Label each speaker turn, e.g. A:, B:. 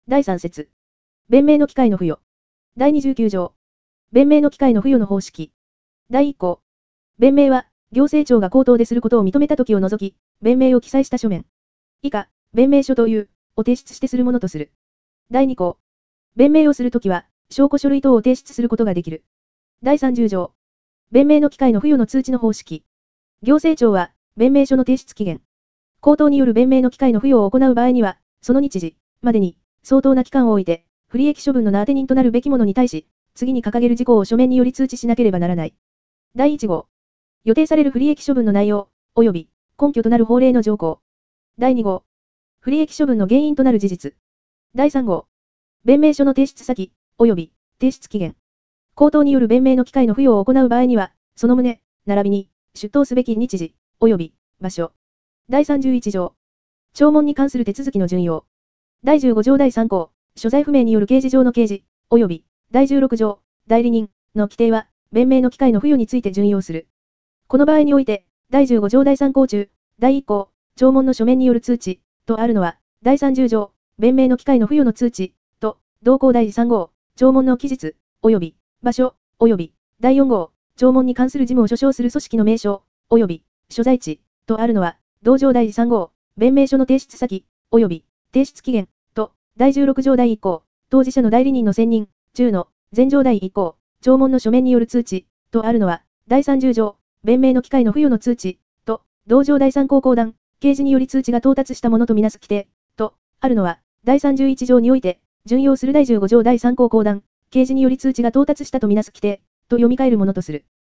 A: 第3節。弁明の機会の付与。第29条。弁明の機会の付与の方式。第1項。弁明は、行政庁が口頭ですることを認めたときを除き、弁明を記載した書面。以下、弁明書という、を提出してするものとする。第2項。弁明をするときは、証拠書類等を提出することができる。第30条。弁明の機会の付与の通知の方式。行政庁は、弁明書の提出期限。口頭による弁明の機会の付与を行う場合には、その日時までに、相当な期間を置いて、不利益処分の名当て人となるべき者に対し、次に掲げる事項を書面により通知しなければならない。第1号。予定される不利益処分の内容、及び根拠となる法令の条項。第2号。不利益処分の原因となる事実。第3号。弁明書の提出先、及び提出期限。口頭による弁明の機会の付与を行う場合には、その旨、並びに、出頭すべき日時、及び場所。第31条。聴聞に関する手続きの順用。第15条第3項、所在不明による刑事上の刑事、及び第16条、代理人の規定は、弁明の機会の付与について順用する。この場合において、第15条第3項中、第1項、聴聞の書面による通知、とあるのは、第30条、弁明の機会の付与の通知、と、同項第3号、聴聞の期日、及び場所、及び第4号、聴聞に関する事務を所掌する組織の名称、及び所在地、とあるのは、同条第3号、弁明書の提出先、及び提出期限、と、第16条第1項、当事者の代理人の選任、中の前条第1項、聴聞の書面による通知、とあるのは、第30条、弁明の機会の付与の通知、と、同条第3項公団、掲示により通知が到達したものとみなす規定、と、あるのは、第31条において、準用する第15条第3項公団、掲示により通知が到達したとみなす規定、と読み替えるものとする。